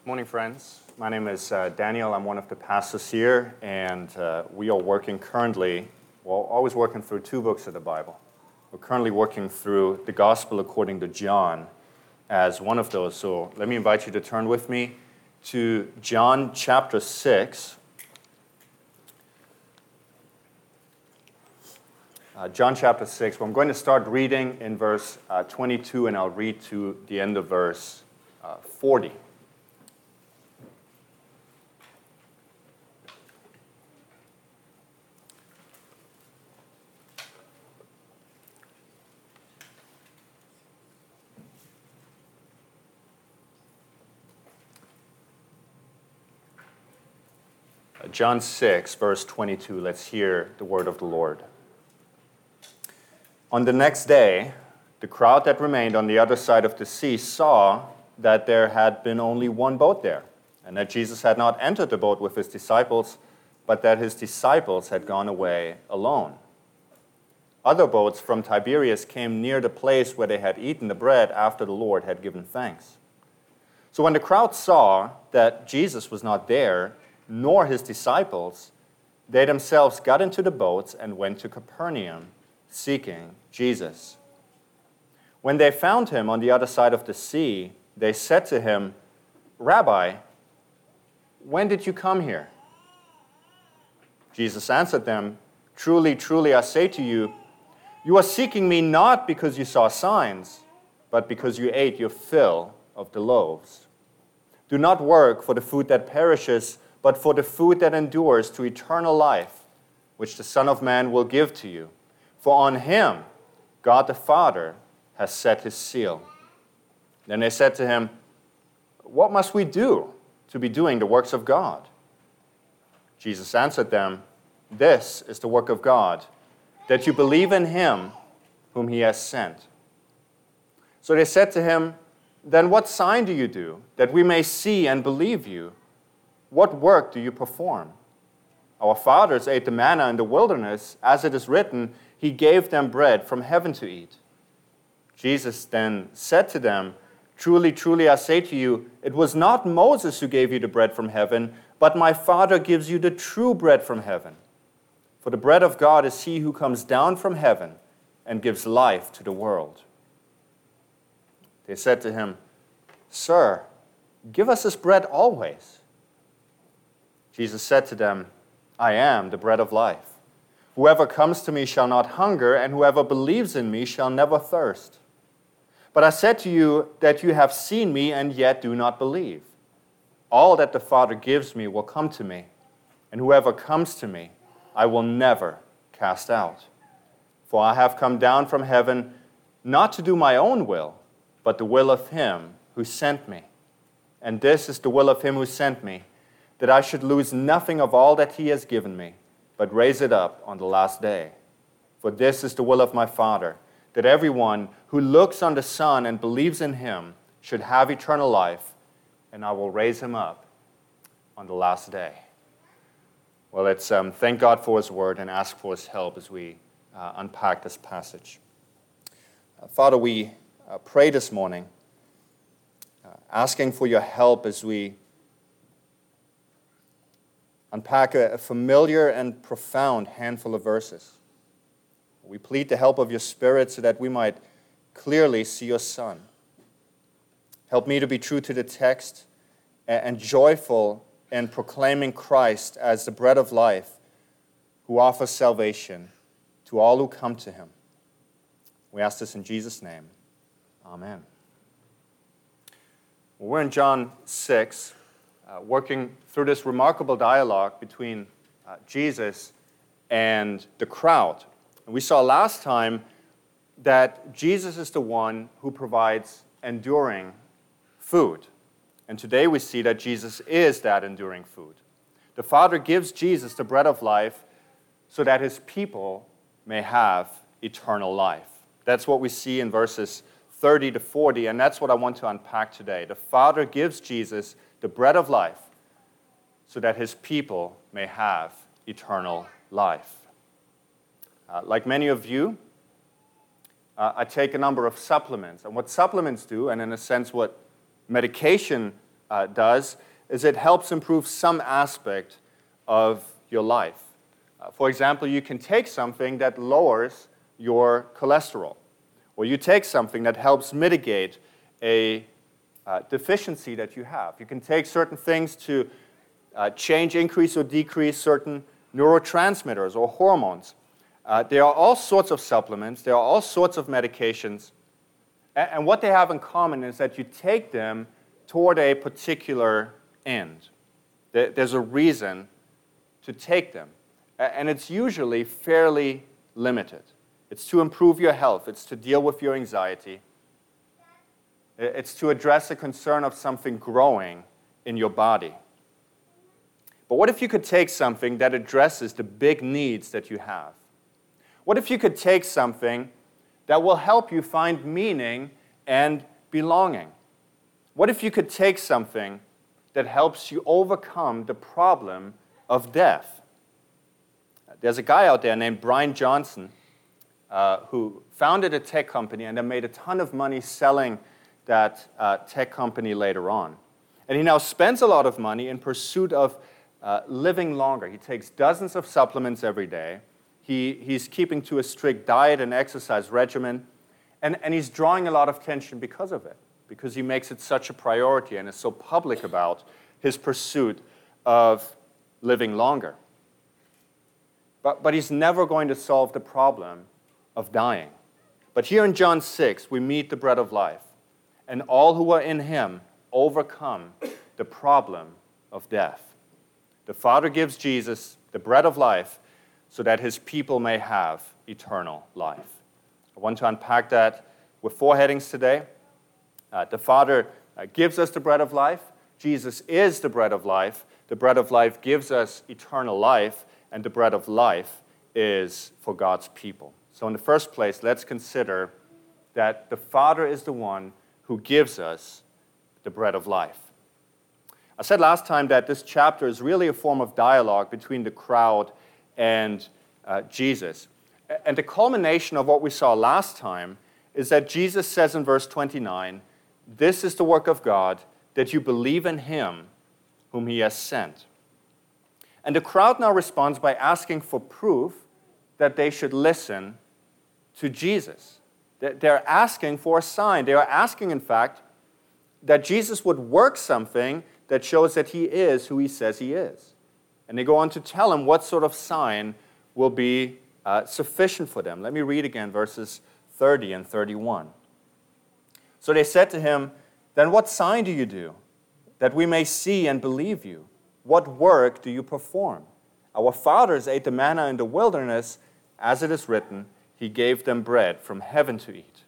Morning, friends. My name is Daniel. I'm one of the pastors here, and we are working currently, always working through two books of the Bible. We're currently working through the Gospel according to John as one of those. So let me invite you to turn with me to John chapter 6. John chapter 6. Well, I'm going to start reading in verse 22, and I'll read to the end of verse 40. John 6, verse 22. Let's hear the word of the Lord. On the next day, the crowd that remained on the other side of the sea saw that there had been only one boat there, and that Jesus had not entered the boat with his disciples, but that his disciples had gone away alone. Other boats from Tiberias came near the place where they had eaten the bread after the Lord had given thanks. So when the crowd saw that Jesus was not there, nor his disciples, they themselves got into the boats and went to Capernaum, seeking Jesus. When they found him on the other side of the sea, they said to him, "Rabbi, when did you come here?" Jesus answered them, "Truly, truly, I say to you, you are seeking me not because you saw signs, but because you ate your fill of the loaves. Do not work for the food that perishes, but for the food that endures to eternal life, which the Son of Man will give to you. For on him God the Father has set his seal." Then they said to him, "What must we do to be doing the works of God?" Jesus answered them, "This is the work of God, that you believe in him whom he has sent." So they said to him, "Then what sign do you do, that we may see and believe you? What work do you perform? Our fathers ate the manna in the wilderness, as it is written, he gave them bread from heaven to eat." Jesus then said to them, "Truly, truly, I say to you, it was not Moses who gave you the bread from heaven, but my Father gives you the true bread from heaven. For the bread of God is he who comes down from heaven and gives life to the world." They said to him, "Sir, give us this bread always." Jesus said to them, "I am the bread of life. Whoever comes to me shall not hunger, and whoever believes in me shall never thirst. But I said to you that you have seen me and yet do not believe. All that the Father gives me will come to me, and whoever comes to me I will never cast out. For I have come down from heaven not to do my own will, but the will of him who sent me. And this is the will of him who sent me, that I should lose nothing of all that he has given me, but raise it up on the last day. For this is the will of my Father, that everyone who looks on the Son and believes in him should have eternal life, and I will raise him up on the last day." Well, let's thank God for his word and ask for his help as we unpack this passage. Father, we pray this morning, asking for your help as we unpack a familiar and profound handful of verses. We plead the help of your Spirit so that we might clearly see your Son. Help me to be true to the text and joyful in proclaiming Christ as the bread of life who offers salvation to all who come to him. We ask this in Jesus' name. Amen. Well, we're in John 6. Working through this remarkable dialogue between Jesus and the crowd. And we saw last time that Jesus is the one who provides enduring food. And today we see that Jesus is that enduring food. The Father gives Jesus the bread of life so that his people may have eternal life. That's what we see in verses 30 to 40, and that's what I want to unpack today. The Father gives Jesus the bread of life so that his people may have eternal life. Like many of you, I take a number of supplements. And what supplements do, and in a sense what medication does is it helps improve some aspect of your life. For example, you can take something that lowers your cholesterol, or you take something that helps mitigate a deficiency that you have. You can take certain things to change, increase, or decrease certain neurotransmitters or hormones. There are all sorts of supplements. There are all sorts of medications. And what they have in common is that you take them toward a particular end. There's a reason to take them. And it's usually fairly limited. It's to improve your health. It's to deal with your anxiety. It's to address a concern of something growing in your body. But what if you could take something that addresses the big needs that you have? What if you could take something that will help you find meaning and belonging? What if you could take something that helps you overcome the problem of death? There's a guy out there named Brian Johnson who founded a tech company and then made a ton of money selling that tech company later on. And he now spends a lot of money in pursuit of living longer. He takes dozens of supplements every day. He's keeping to a strict diet and exercise regimen. And he's drawing a lot of attention because of it, because he makes it such a priority and is so public about his pursuit of living longer. But he's never going to solve the problem of dying. But here in John 6, we meet the bread of life. And all who are in him overcome the problem of death. The Father gives Jesus the bread of life so that his people may have eternal life. I want to unpack that with 4 headings today. The Father gives us the bread of life. Jesus is the bread of life. The bread of life gives us eternal life, and the bread of life is for God's people. So in the first place, let's consider that the Father is the one who gives us the bread of life. I said last time that this chapter is really a form of dialogue between the crowd and Jesus. And the culmination of what we saw last time is that Jesus says in verse 29, "This is the work of God, that you believe in him whom he has sent." And the crowd now responds by asking for proof that they should listen to Jesus. They're asking for a sign. They are asking, in fact, that Jesus would work something that shows that he is who he says he is. And they go on to tell him what sort of sign will be sufficient for them. Let me read again verses 30 and 31. So they said to him, "Then what sign do you do, that we may see and believe you? What work do you perform? Our fathers ate the manna in the wilderness, as it is written, he gave them bread from heaven to eat."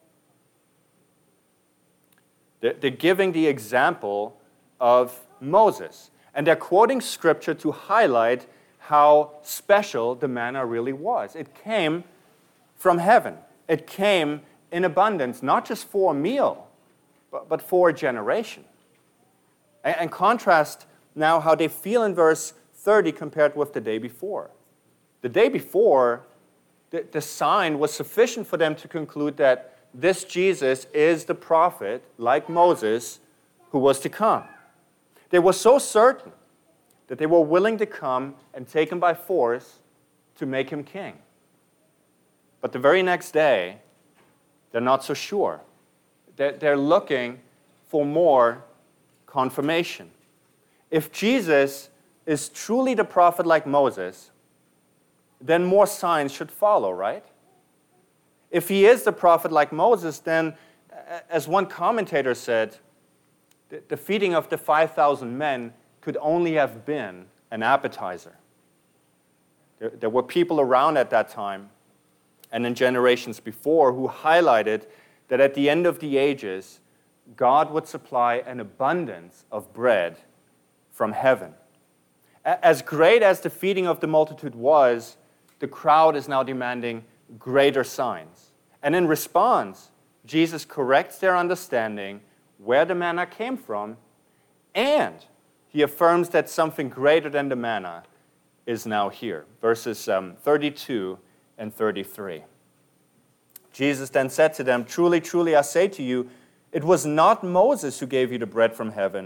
They're giving the example of Moses. And they're quoting scripture to highlight how special the manna really was. It came from heaven. It came in abundance, not just for a meal, but for a generation. And contrast now how they feel in verse 30 compared with the day before. The day before, the sign was sufficient for them to conclude that this Jesus is the prophet, like Moses, who was to come. They were so certain that they were willing to come and take him by force to make him king. But the very next day, they're not so sure. They're looking for more confirmation. If Jesus is truly the prophet like Moses, then more signs should follow, right? If he is the prophet like Moses, then, as one commentator said, the feeding of the 5,000 men could only have been an appetizer. There were people around at that time and in generations before who highlighted that at the end of the ages, God would supply an abundance of bread from heaven. As great as the feeding of the multitude was, the crowd is now demanding greater signs. And in response, Jesus corrects their understanding where the manna came from, and he affirms that something greater than the manna is now here. Verses 32 and 33. Jesus then said to them, "Truly, truly, I say to you, it was not Moses who gave you the bread from heaven,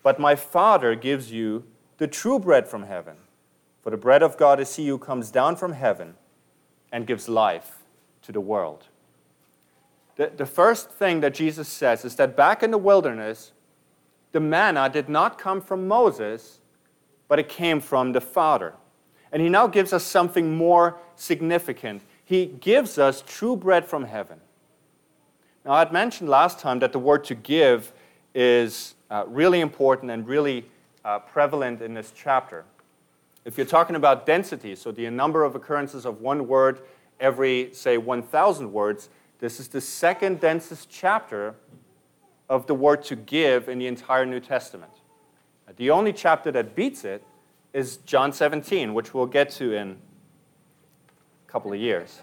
but my Father gives you the true bread from heaven. For the bread of God is he who comes down from heaven and gives life to the world. The first thing that Jesus says is that back in the wilderness, the manna did not come from Moses, but it came from the Father. And he now gives us something more significant. He gives us true bread from heaven. Now, I had mentioned last time that the word to give is really important and really prevalent in this chapter. If you're talking about density, so the number of occurrences of one word every, say, 1,000 words, this is the second densest chapter of the word to give in the entire New Testament. The only chapter that beats it is John 17, which we'll get to in a couple of years.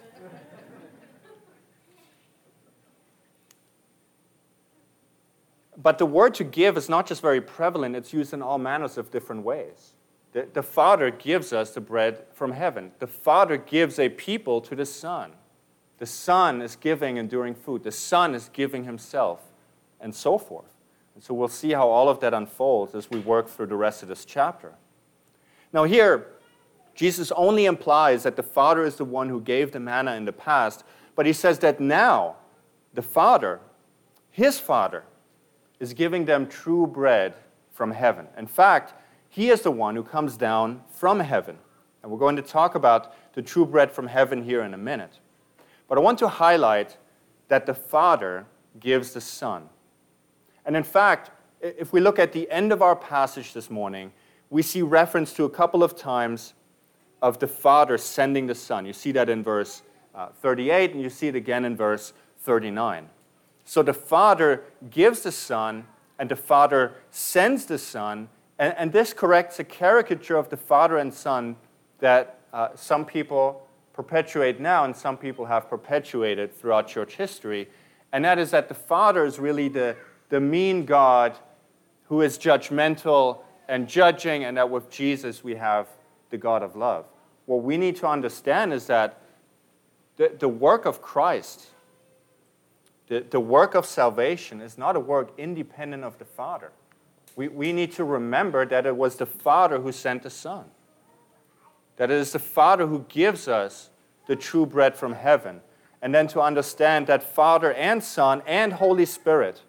But the word to give is not just very prevalent, it's used in all manners of different ways. The Father gives us the bread from heaven. The Father gives a people to the Son. The Son is giving enduring food. The Son is giving himself, and so forth. And so we'll see how all of that unfolds as we work through the rest of this chapter. Now here, Jesus only implies that the Father is the one who gave the manna in the past, but he says that now the Father, his Father, is giving them true bread from heaven. In fact, he is the one who comes down from heaven. And we're going to talk about the true bread from heaven here in a minute. But I want to highlight that the Father gives the Son. And in fact, if we look at the end of our passage this morning, we see reference to a couple of times of the Father sending the Son. You see that in verse 38, and you see it again in verse 39. So the Father gives the Son, and the Father sends the Son, and this corrects a caricature of the Father and Son that some people perpetuate now and some people have perpetuated throughout church history, and that is that the Father is really the mean God who is judgmental and judging, and that with Jesus we have the God of love. What we need to understand is that the work of Christ, the work of salvation, is not a work independent of the Father. We need to remember that it was the Father who sent the Son. That it is the Father who gives us the true bread from heaven. And then to understand that Father and Son and Holy Spirit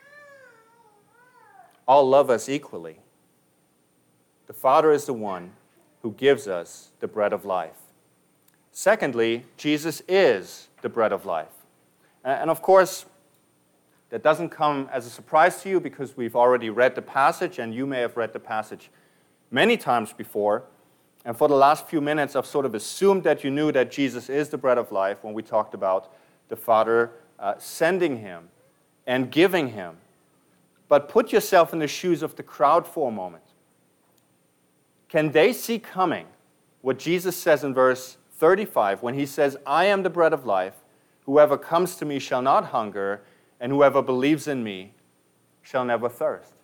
all love us equally. The Father is the one who gives us the bread of life. Secondly, Jesus is the bread of life. And of course, that doesn't come as a surprise to you because we've already read the passage, and you may have read the passage many times before. And for the last few minutes, I've sort of assumed that you knew that Jesus is the bread of life when we talked about the Father sending him and giving him. But put yourself in the shoes of the crowd for a moment. Can they see coming what Jesus says in verse 35 when he says, I am the bread of life. Whoever comes to me shall not hunger, and whoever believes in me shall never thirst.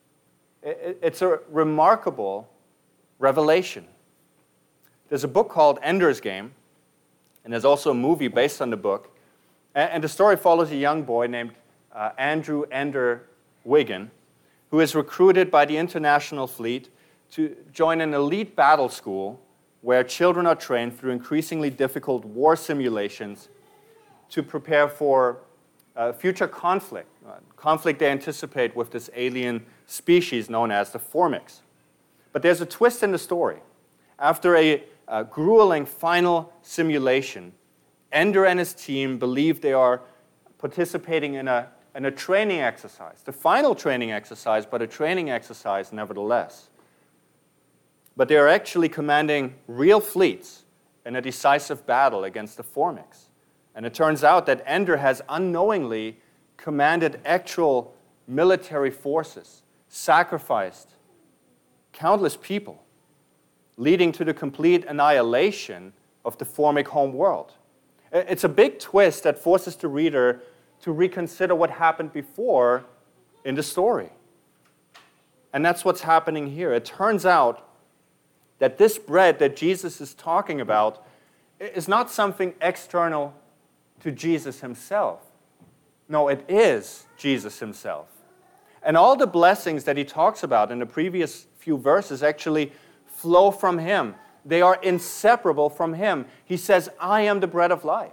It's a remarkable revelation. There's a book called Ender's Game, and there's also a movie based on the book. And the story follows a young boy named Andrew Ender Wiggin, who is recruited by the International Fleet to join an elite battle school where children are trained through increasingly difficult war simulations to prepare for future conflict they anticipate with this alien species known as the Formics. But there's a twist in the story. After a grueling final simulation, Ender and his team believe they are participating in a training exercise, the final training exercise, but a training exercise nevertheless. But they are actually commanding real fleets in a decisive battle against the Formics. And it turns out that Ender has unknowingly commanded actual military forces, sacrificed countless people, leading to the complete annihilation of the Formic home world. It's a big twist that forces the reader to reconsider what happened before in the story. And that's what's happening here. It turns out that this bread that Jesus is talking about is not something external to Jesus himself. No, it is Jesus himself. And all the blessings that he talks about in the previous few verses actually flow from him. They are inseparable from him. He says, I am the bread of life.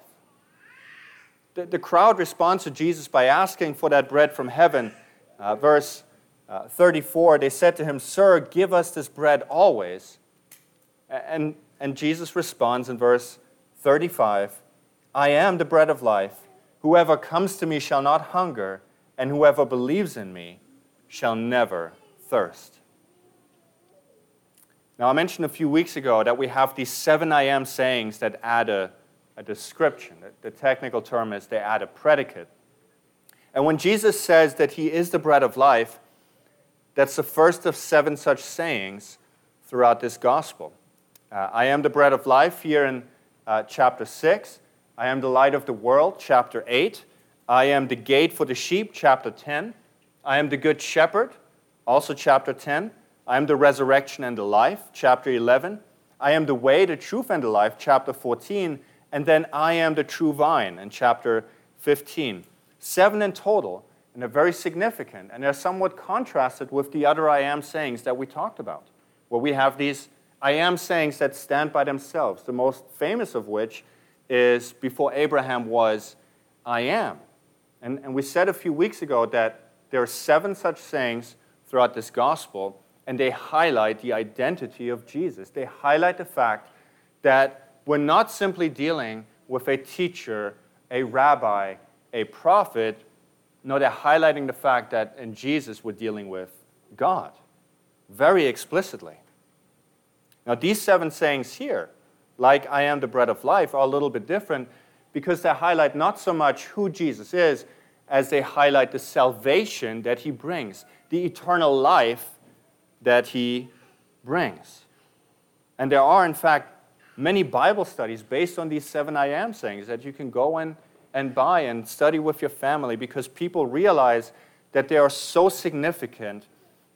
The crowd responds to Jesus by asking for that bread from heaven. Verse 34, they said to him, Sir, give us this bread always. And Jesus responds in verse 35, I am the bread of life. Whoever comes to me shall not hunger, and whoever believes in me shall never thirst. Now, I mentioned a few weeks ago that we have these 7 I am sayings that add a description. The technical term is they add a predicate. And when Jesus says that he is the bread of life, that's the first of 7 such sayings throughout this gospel. I am the bread of life here in chapter 6. I am the light of the world, chapter 8. I am the gate for the sheep, chapter 10. I am the good shepherd, also chapter 10. I am the resurrection and the life, chapter 11. I am the way, the truth, and the life, chapter 14. And then I am the true vine in chapter 15. 7 in total, and they're very significant. And they're somewhat contrasted with the other I am sayings that we talked about, where we have these I am sayings that stand by themselves, the most famous of which is before Abraham was, I am. And we said a few weeks ago that there are 7 such sayings throughout this gospel, and they highlight the identity of Jesus. They highlight the fact that we're not simply dealing with a teacher, a rabbi, a prophet. No, they're highlighting the fact that in Jesus we're dealing with God, very explicitly. Now, these 7 sayings here, like I am the bread of life, are a little bit different because they highlight not so much who Jesus is as they highlight the salvation that he brings, the eternal life that he brings. And there are, in fact, many Bible studies based on these 7 I am sayings that you can go and buy and study with your family because people realize that they are so significant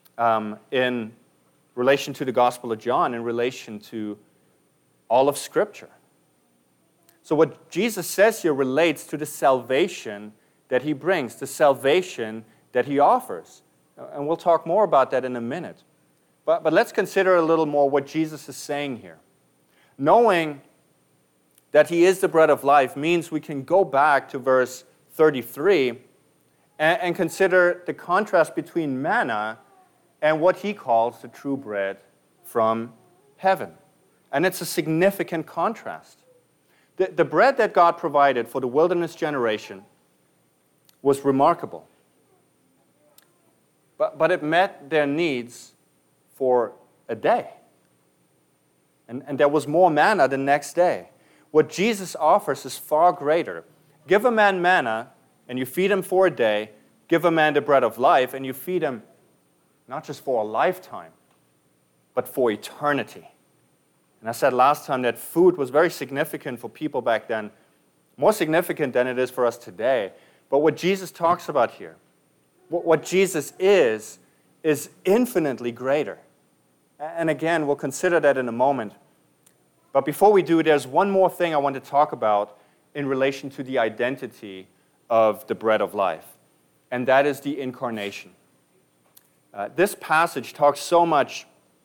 in relation to the Gospel of John, in relation to all of Scripture. So what Jesus says here relates to the salvation that he brings, the salvation that he offers. And we'll talk more about that in a minute. But let's consider a little more what Jesus is saying here. Knowing that he is the bread of life means we can go back to verse 33 and consider the contrast between manna and what he calls the true bread from heaven. And it's a significant contrast. The bread that God provided for the wilderness generation was remarkable. But it met their needs for a day. And there was more manna the next day. What Jesus offers is far greater. Give a man manna, and you feed him for a day. Give a man the bread of life, and you feed him not just for a lifetime, but for eternity. And I said last time that food was very significant for people back then, more significant than it is for us today. But what Jesus talks about here, what Jesus is infinitely greater. And again, we'll consider that in a moment. But before we do, there's one more thing I want to talk about in relation to the identity of the bread of life, and that is the incarnation. This passage talks so much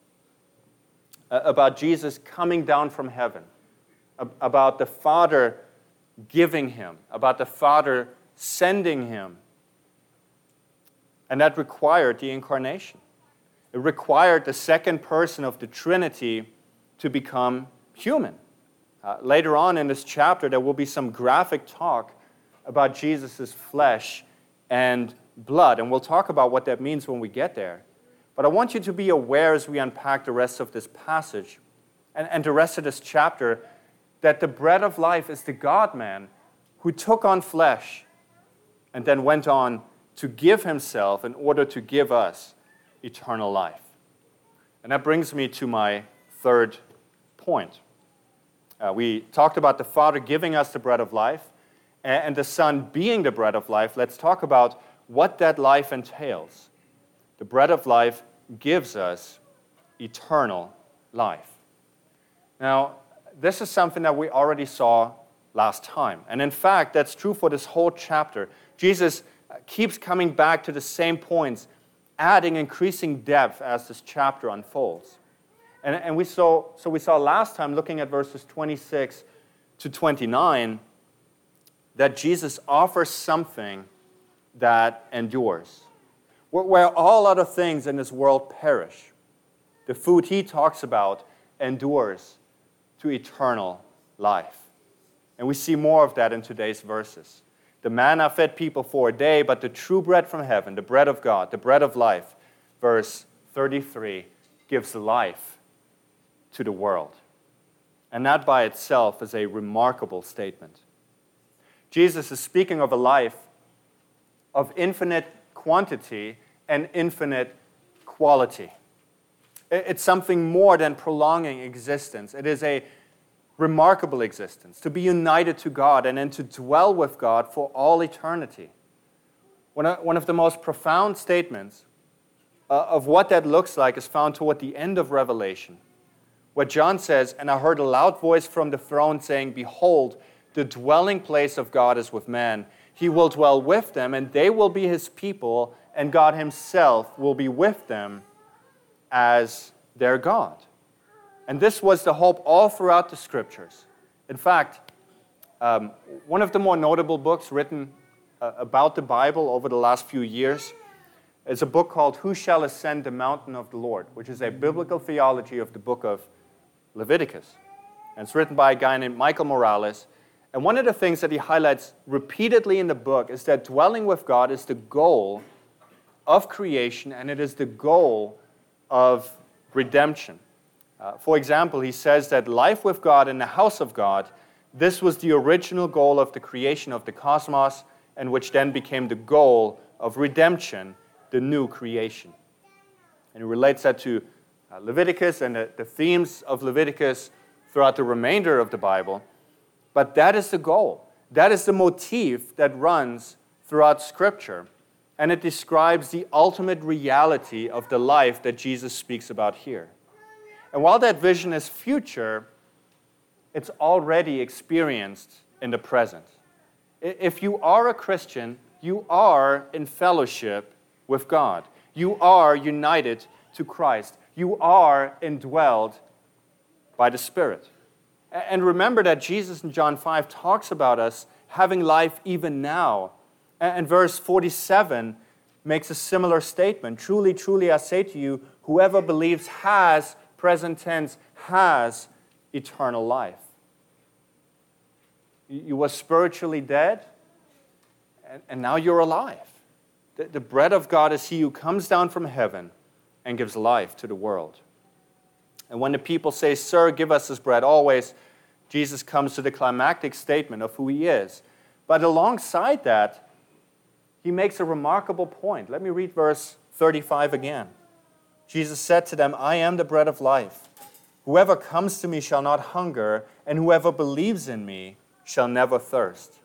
about Jesus coming down from heaven, about the Father giving him, about the Father sending him. And that required the incarnation. It required the second person of the Trinity to become human. Later on in this chapter, there will be some graphic talk about Jesus' flesh and blood, and we'll talk about what that means when we get there. But I want you to be aware as we unpack the rest of this passage and the rest of this chapter that the bread of life is the God-man who took on flesh and then went on to give himself in order to give us eternal life. And that brings me to my third point. We talked about the Father giving us the bread of life and the Son being the bread of life. Let's talk about what that life entails. The bread of life gives us eternal life. Now, this is something that we already saw last time. And in fact, that's true for this whole chapter. Jesus keeps coming back to the same points adding increasing depth as this chapter unfolds. And we saw last time, looking at verses 26 to 29, that Jesus offers something that endures. Where all other things in this world perish, the food he talks about endures to eternal life. And we see more of that in today's verses. The manna fed people for a day, but the true bread from heaven, the bread of God, the bread of life, verse 33, gives life to the world. And that by itself is a remarkable statement. Jesus is speaking of a life of infinite quantity and infinite quality. It's something more than prolonging existence. It is a remarkable existence, to be united to God and then to dwell with God for all eternity. One of the most profound statements of what that looks like is found toward the end of Revelation, where John says, "And I heard a loud voice from the throne saying, 'Behold, the dwelling place of God is with man. He will dwell with them, and they will be his people, and God himself will be with them as their God.'" And this was the hope all throughout the Scriptures. In fact, one of the more notable books written about the Bible over the last few years is a book called "Who Shall Ascend the Mountain of the Lord?", which is a biblical theology of the book of Leviticus. And it's written by a guy named Michael Morales. And one of the things that he highlights repeatedly in the book is that dwelling with God is the goal of creation, and it is the goal of redemption. For example, he says that life with God in the house of God, this was the original goal of the creation of the cosmos, and which then became the goal of redemption, the new creation. And he relates that to Leviticus and the themes of Leviticus throughout the remainder of the Bible. But that is the goal. That is the motif that runs throughout Scripture. And it describes the ultimate reality of the life that Jesus speaks about here. And while that vision is future, it's already experienced in the present. If you are a Christian, you are in fellowship with God. You are united to Christ. You are indwelled by the Spirit. And remember that Jesus in John 5 talks about us having life even now. And verse 47 makes a similar statement. "Truly, truly, I say to you, whoever believes has," present tense, "has eternal life." You were spiritually dead, and now you're alive. The bread of God is he who comes down from heaven and gives life to the world. And when the people say, "Sir, give us this bread always," Jesus comes to the climactic statement of who he is. But alongside that, he makes a remarkable point. Let me read verse 35 again. Jesus said to them, "I am the bread of life. Whoever comes to me shall not hunger, and whoever believes in me shall never thirst."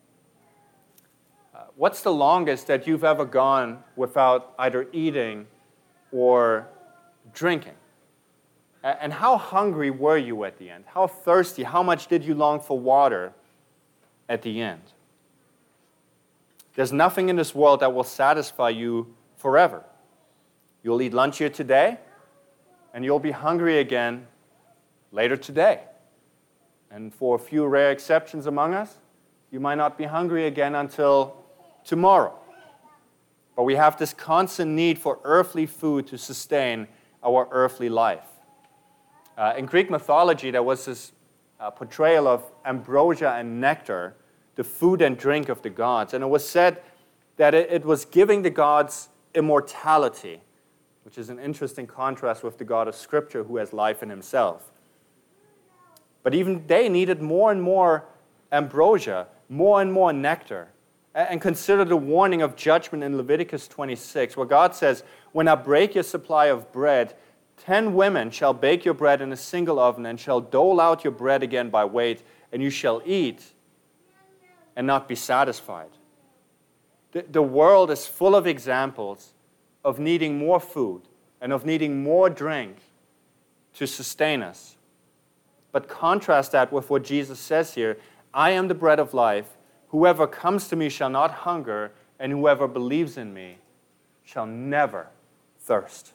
What's the longest that you've ever gone without either eating or drinking? And how hungry were you at the end? How thirsty? How much did you long for water at the end? There's nothing in this world that will satisfy you forever. You'll eat lunch here today, and you'll be hungry again later today. And for a few rare exceptions among us, you might not be hungry again until tomorrow. But we have this constant need for earthly food to sustain our earthly life. In Greek mythology, there was this portrayal of ambrosia and nectar, the food and drink of the gods. And it was said that it was giving the gods immortality, which is an interesting contrast with the God of Scripture who has life in himself. But even they needed more and more ambrosia, more and more nectar. And consider the warning of judgment in Leviticus 26, where God says, "When I break your supply of bread, 10 women shall bake your bread in a single oven and shall dole out your bread again by weight, and you shall eat and not be satisfied." The world is full of examples of needing more food and of needing more drink to sustain us. But contrast that with what Jesus says here, "I am the bread of life. Whoever comes to me shall not hunger, and whoever believes in me shall never thirst.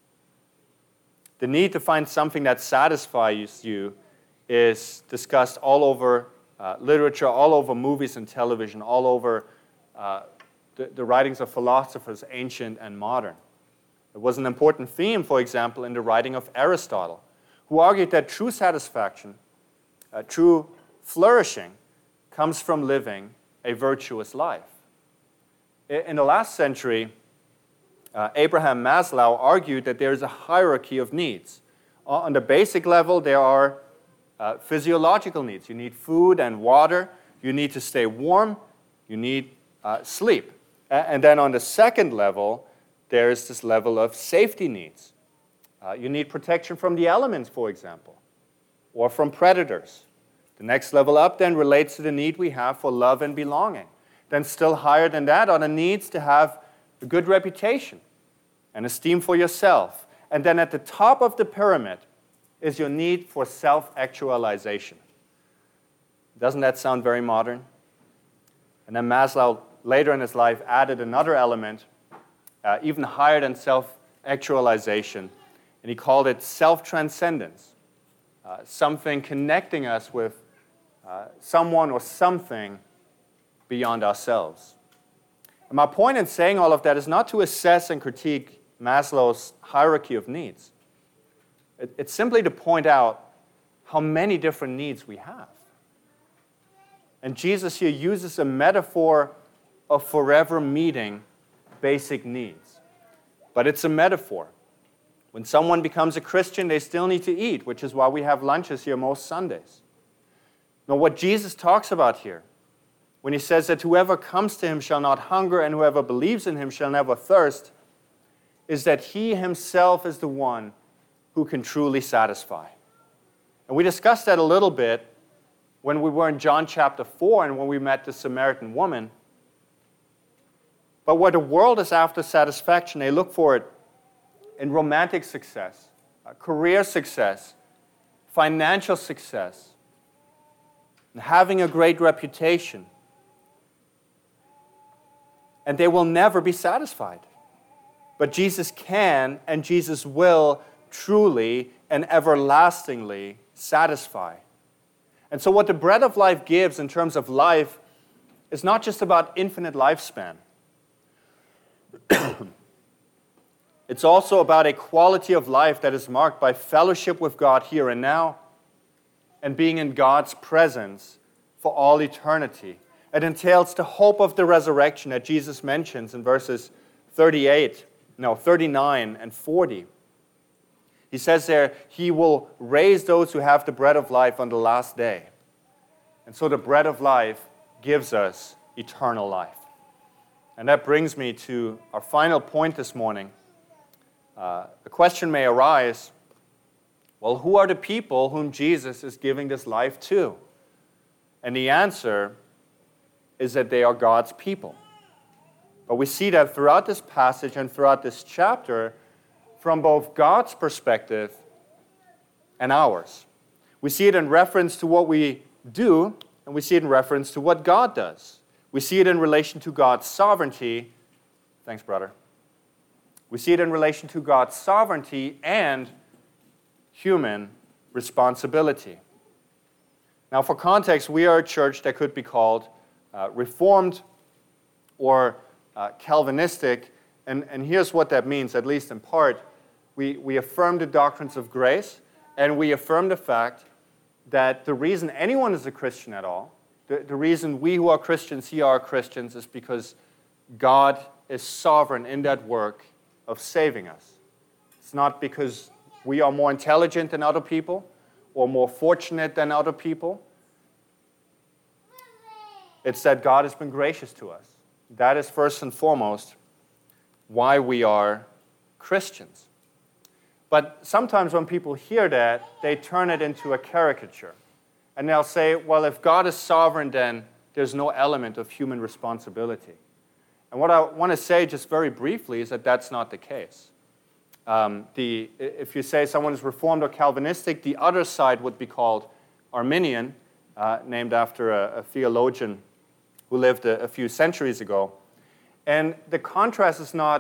The need to find something that satisfies you is discussed all over literature, all over movies and television, all over the writings of philosophers, ancient and modern. It was an important theme, for example, in the writing of Aristotle, who argued that true satisfaction, true flourishing, comes from living a virtuous life. In the last century, Abraham Maslow argued that there is a hierarchy of needs. On the basic level, there are physiological needs. You need food and water. You need to stay warm. You need sleep. And then on the second level, there is this level of safety needs. You need protection from the elements, for example, or from predators. The next level up then relates to the need we have for love and belonging. Then still higher than that are the needs to have a good reputation and esteem for yourself. And then at the top of the pyramid is your need for self-actualization. Doesn't that sound very modern? And then Maslow, later in his life, added another element, even higher than self-actualization, and he called it self-transcendence, something connecting us with someone or something beyond ourselves. And my point in saying all of that is not to assess and critique Maslow's hierarchy of needs. It's simply to point out how many different needs we have. And Jesus here uses a metaphor of forever meeting basic needs. But it's a metaphor. When someone becomes a Christian, they still need to eat, which is why we have lunches here most Sundays. Now, what Jesus talks about here, when he says that whoever comes to him shall not hunger and whoever believes in him shall never thirst, is that he himself is the one who can truly satisfy. And we discussed that a little bit when we were in John chapter 4 and when we met the Samaritan woman. But where the world is after satisfaction, they look for it in romantic success, career success, financial success, and having a great reputation. And they will never be satisfied. But Jesus can and Jesus will truly and everlastingly satisfy. And so what the bread of life gives in terms of life is not just about infinite lifespan. It's also about a quality of life that is marked by fellowship with God here and now and being in God's presence for all eternity. It entails the hope of the resurrection that Jesus mentions in verses 39 and 40. He says there, he will raise those who have the bread of life on the last day. And so the bread of life gives us eternal life. And that brings me to our final point this morning. The question may arise, well, who are the people whom Jesus is giving this life to? And the answer is that they are God's people. But we see that throughout this passage and throughout this chapter from both God's perspective and ours. We see it in reference to what we do, and we see it in reference to what God does. We see it in relation to God's sovereignty. Thanks, brother. We see it in relation to God's sovereignty and human responsibility. Now, for context, we are a church that could be called Reformed or Calvinistic, and here's what that means, at least in part. We affirm the doctrines of grace, and we affirm the fact that the reason anyone is a Christian at all, the reason we who are Christians here are Christians, is because God is sovereign in that work of saving us. It's not because we are more intelligent than other people or more fortunate than other people. It's that God has been gracious to us. That is first and foremost why we are Christians. But sometimes when people hear that, they turn it into a caricature. And they'll say, well, if God is sovereign, then there's no element of human responsibility. And what I want to say just very briefly is that that's not the case. If you say someone is Reformed or Calvinistic, the other side would be called Arminian, named after a theologian who lived a few centuries ago. And the contrast is not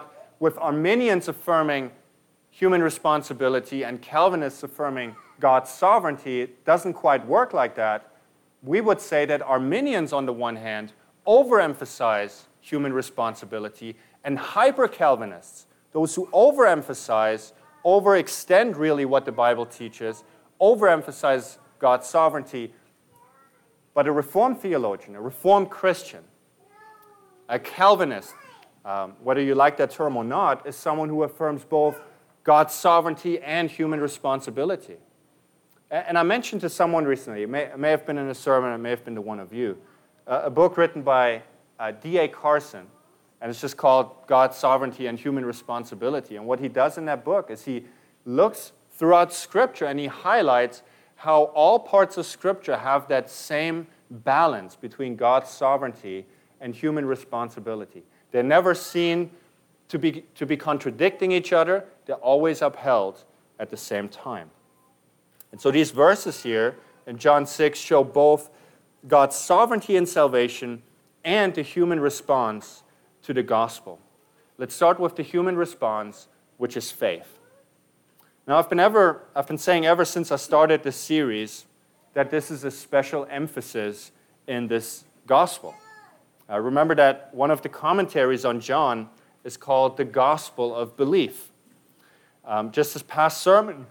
with Arminians affirming human responsibility and Calvinists affirming God's sovereignty, it doesn't quite work like that. We would say that Arminians, on the one hand, overemphasize human responsibility, and hyper-Calvinists, those who overemphasize, overextend really what the Bible teaches, overemphasize God's sovereignty. But a Reformed theologian, a Reformed Christian, a Calvinist, whether you like that term or not, is someone who affirms both God's sovereignty and human responsibility. And I mentioned to someone recently, it may have been in a sermon, it may have been to one of you, a book written by D.A. Carson, and it's just called God's Sovereignty and Human Responsibility. And what he does in that book is he looks throughout Scripture and he highlights how all parts of Scripture have that same balance between God's sovereignty and human responsibility. They're never seen to be contradicting each other. They're always upheld at the same time. And so these verses here in John 6 show both God's sovereignty in salvation and the human response to the gospel. Let's start with the human response, which is faith. Now, I've been saying ever since I started this series that this is a special emphasis in this gospel. Remember that one of the commentaries on John is called the Gospel of Belief. Just this past sermon,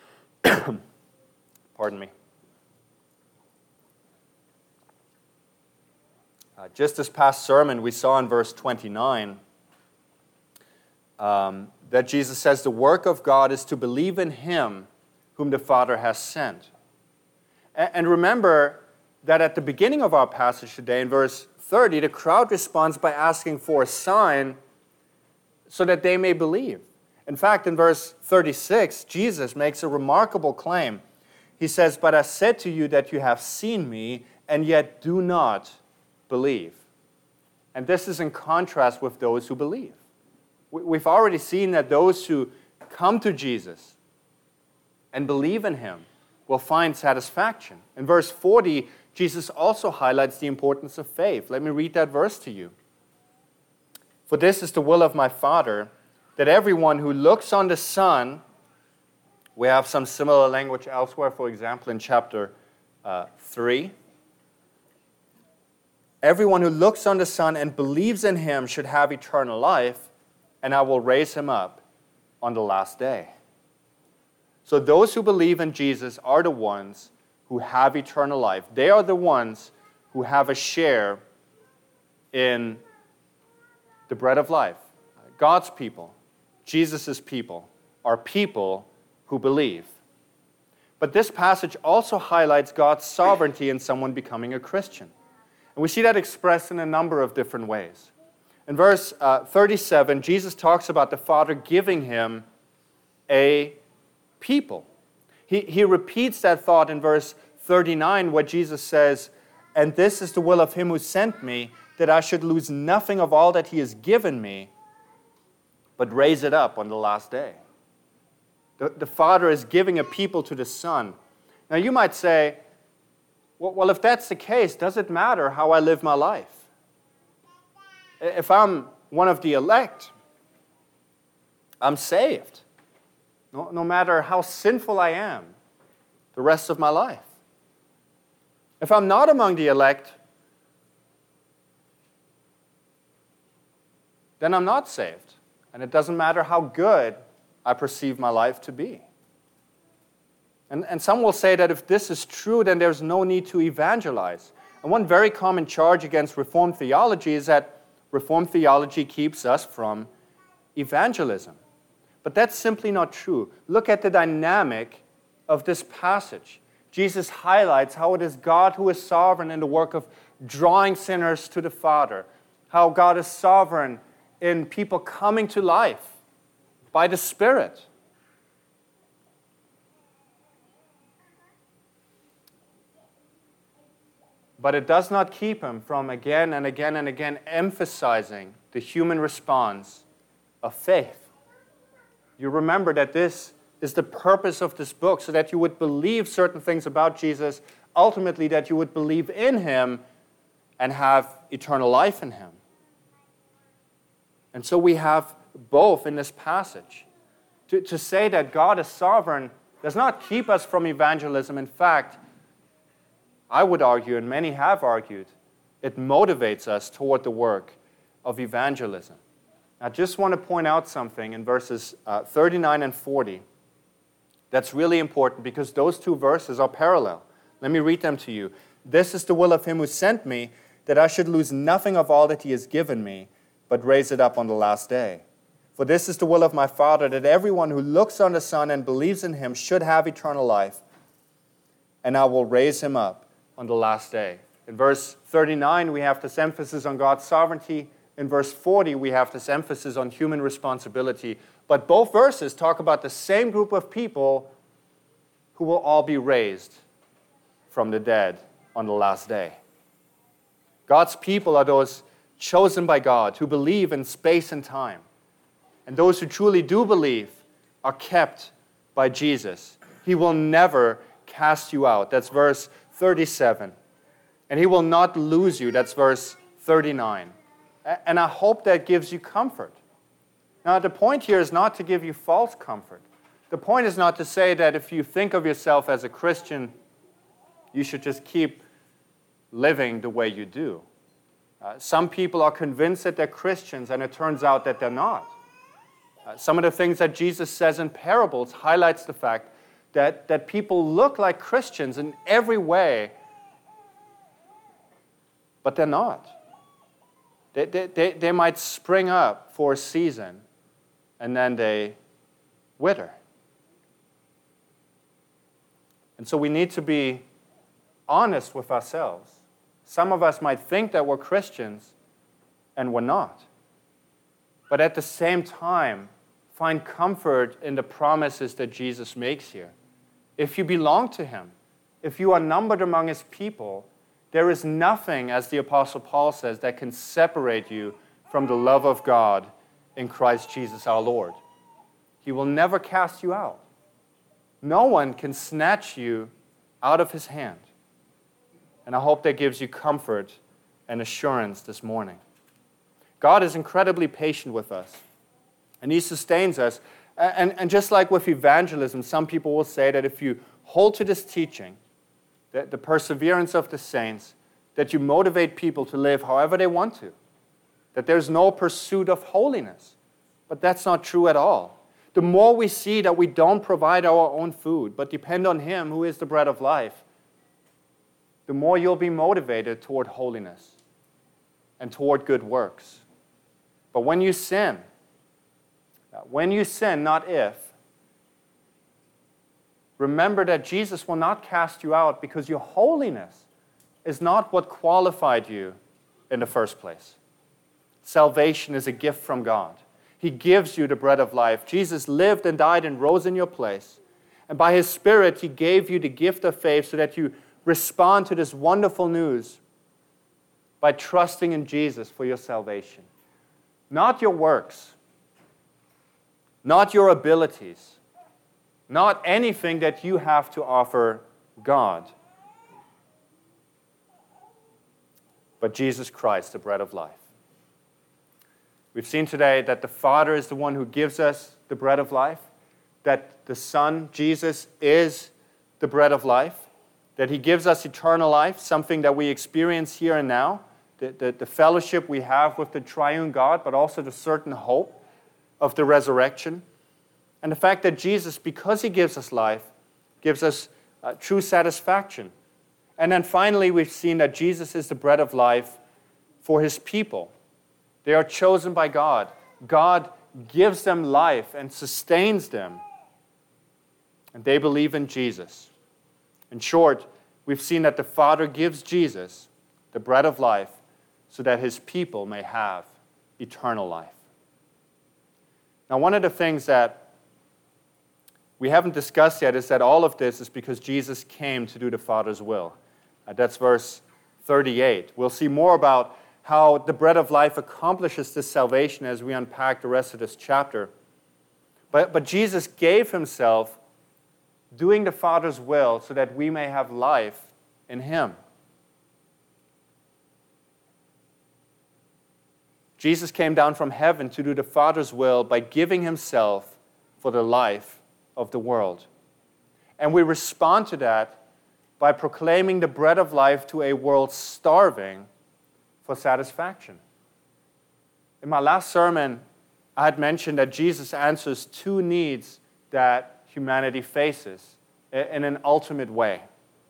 pardon me. Just this past sermon, we saw in verse 29 that Jesus says the work of God is to believe in Him whom the Father has sent. And remember that at the beginning of our passage today, in verse 30, the crowd responds by asking for a sign so that they may believe. In fact, in verse 36, Jesus makes a remarkable claim. He says, "But I said to you that you have seen me, and yet do not believe." And this is in contrast with those who believe. We've already seen that those who come to Jesus and believe in Him will find satisfaction. In verse 40, Jesus also highlights the importance of faith. Let me read that verse to you. "For this is the will of my Father, that everyone who looks on the Son," we have some similar language elsewhere, for example, in chapter 3. "Everyone who looks on the Son and believes in Him should have eternal life, and I will raise him up on the last day." So those who believe in Jesus are the ones who have eternal life. They are the ones who have a share in the bread of life. God's people, Jesus' people, are people who believe. But this passage also highlights God's sovereignty in someone becoming a Christian. And we see that expressed in a number of different ways. In verse 37, Jesus talks about the Father giving him a people. He repeats that thought in verse 39 where Jesus says, "And this is the will of Him who sent me, that I should lose nothing of all that He has given me, but raise it up on the last day." The Father is giving a people to the Son. Now you might say, well, if that's the case, does it matter how I live my life? If I'm one of the elect, I'm saved. No matter how sinful I am the rest of my life. If I'm not among the elect, then I'm not saved. And it doesn't matter how good I perceive my life to be. And some will say that if this is true, then there's no need to evangelize. And one very common charge against Reformed theology is that Reformed theology keeps us from evangelism. But that's simply not true. Look at the dynamic of this passage. Jesus highlights how it is God who is sovereign in the work of drawing sinners to the Father, how God is sovereign in people coming to life by the Spirit. But it does not keep him from again and again and again emphasizing the human response of faith. You remember that this is the purpose of this book, so that you would believe certain things about Jesus, ultimately that you would believe in Him and have eternal life in Him. And so we have both in this passage. To say that God is sovereign does not keep us from evangelism. In fact, I would argue, and many have argued, it motivates us toward the work of evangelism. I just want to point out something in verses 39 and 40 that's really important, because those two verses are parallel. Let me read them to you. "This is the will of him who sent me, that I should lose nothing of all that he has given me, but raise it up on the last day. For this is the will of my Father, that everyone who looks on the Son and believes in him should have eternal life, and I will raise him up on the last day." In verse 39, we have this emphasis on God's sovereignty. In verse 40, we have this emphasis on human responsibility. But both verses talk about the same group of people who will all be raised from the dead on the last day. God's people are those chosen by God who believe in space and time. And those who truly do believe are kept by Jesus. He will never cast you out. That's verse 37. And he will not lose you. That's verse 39. And I hope that gives you comfort. Now, the point here is not to give you false comfort. The point is not to say that if you think of yourself as a Christian, you should just keep living the way you do. Some people are convinced that they're Christians, and it turns out that they're not. Some of the things that Jesus says in parables highlights the fact that people look like Christians in every way, but they're not. They might spring up for a season, and then they wither. And so we need to be honest with ourselves. Some of us might think that we're Christians, and we're not. But at the same time, find comfort in the promises that Jesus makes here. If you belong to him, if you are numbered among his people, there is nothing, as the Apostle Paul says, that can separate you from the love of God in Christ Jesus our Lord. He will never cast you out. No one can snatch you out of his hand. And I hope that gives you comfort and assurance this morning. God is incredibly patient with us, and he sustains us. And just like with evangelism, some people will say that if you hold to this teaching, that the perseverance of the saints, that you motivate people to live however they want to, that there's no pursuit of holiness. But that's not true at all. The more we see that we don't provide our own food, but depend on him who is the bread of life, the more you'll be motivated toward holiness and toward good works. But when you sin, not if, remember that Jesus will not cast you out, because your holiness is not what qualified you in the first place. Salvation is a gift from God. He gives you the bread of life. Jesus lived and died and rose in your place. And by his Spirit, he gave you the gift of faith so that you respond to this wonderful news by trusting in Jesus for your salvation. Not your works, not your abilities, not anything that you have to offer God, but Jesus Christ, the bread of life. We've seen today that the Father is the one who gives us the bread of life, that the Son, Jesus, is the bread of life, that he gives us eternal life, something that we experience here and now, the fellowship we have with the triune God, but also the certain hope of the resurrection. And the fact that Jesus, because he gives us life, gives us true satisfaction. And then finally, we've seen that Jesus is the bread of life for his people. They are chosen by God. God gives them life and sustains them. And they believe in Jesus. In short, we've seen that the Father gives Jesus the bread of life so that his people may have eternal life. Now, one of the things that we haven't discussed yet is that all of this is because Jesus came to do the Father's will. That's verse 38. We'll see more about how the bread of life accomplishes this salvation as we unpack the rest of this chapter. But Jesus gave himself doing the Father's will so that we may have life in him. Jesus came down from heaven to do the Father's will by giving himself for the life of the world. And we respond to that by proclaiming the bread of life to a world starving for satisfaction. In my last sermon, I had mentioned that Jesus answers two needs that humanity faces in an ultimate way.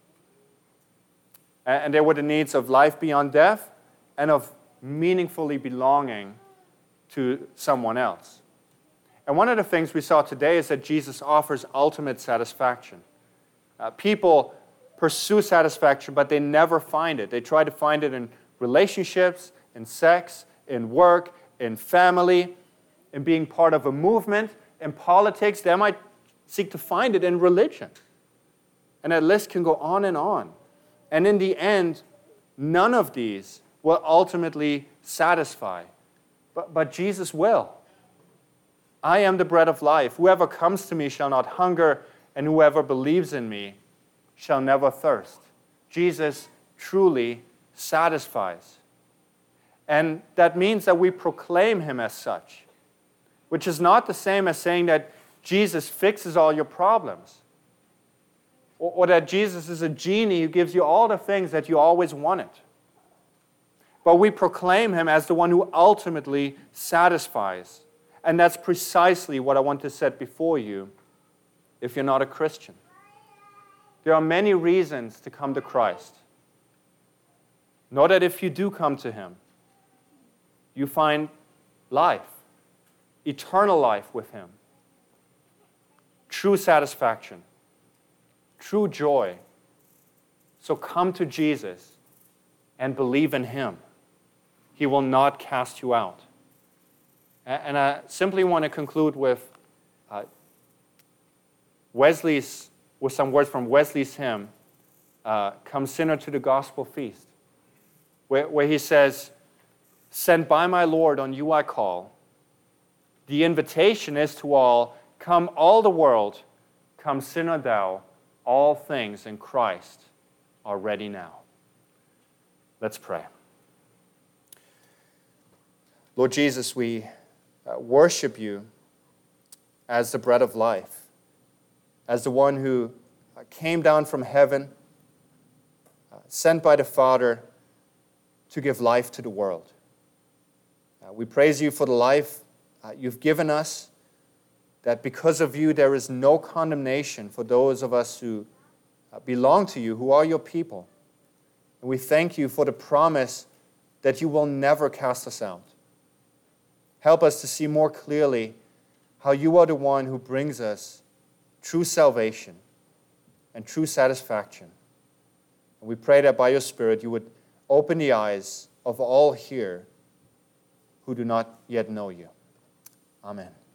And they were the needs of life beyond death and of meaningfully belonging to someone else. And one of the things we saw today is that Jesus offers ultimate satisfaction. People pursue satisfaction, but they never find it. They try to find it in relationships, in sex, in work, in family, in being part of a movement, in politics. They might seek to find it in religion. And that list can go on and on. And in the end, none of these will ultimately satisfy. But Jesus will. I am the bread of life. Whoever comes to me shall not hunger, and whoever believes in me shall never thirst. Jesus truly satisfies. And that means that we proclaim him as such, which is not the same as saying that Jesus fixes all your problems, or that Jesus is a genie who gives you all the things that you always wanted. But we proclaim him as the one who ultimately satisfies. And that's precisely what I want to set before you if you're not a Christian. There are many reasons to come to Christ. Know that if you do come to him, you find life, eternal life with him, true satisfaction, true joy. So come to Jesus and believe in him. He will not cast you out. And I simply want to conclude with some words from Wesley's hymn, Come Sinner to the Gospel Feast, where he says, "Sent by my Lord, on you I call. The invitation is to all, come all the world, come sinner thou, all things in Christ are ready now." Let's pray. Lord Jesus, we worship you as the bread of life, as the one who came down from heaven, sent by the Father to give life to the world. We praise you for the life you've given us, that because of you there is no condemnation for those of us who belong to you, who are your people. And we thank you for the promise that you will never cast us out. Help us to see more clearly how you are the one who brings us true salvation and true satisfaction. And we pray that by your Spirit you would open the eyes of all here who do not yet know you. Amen.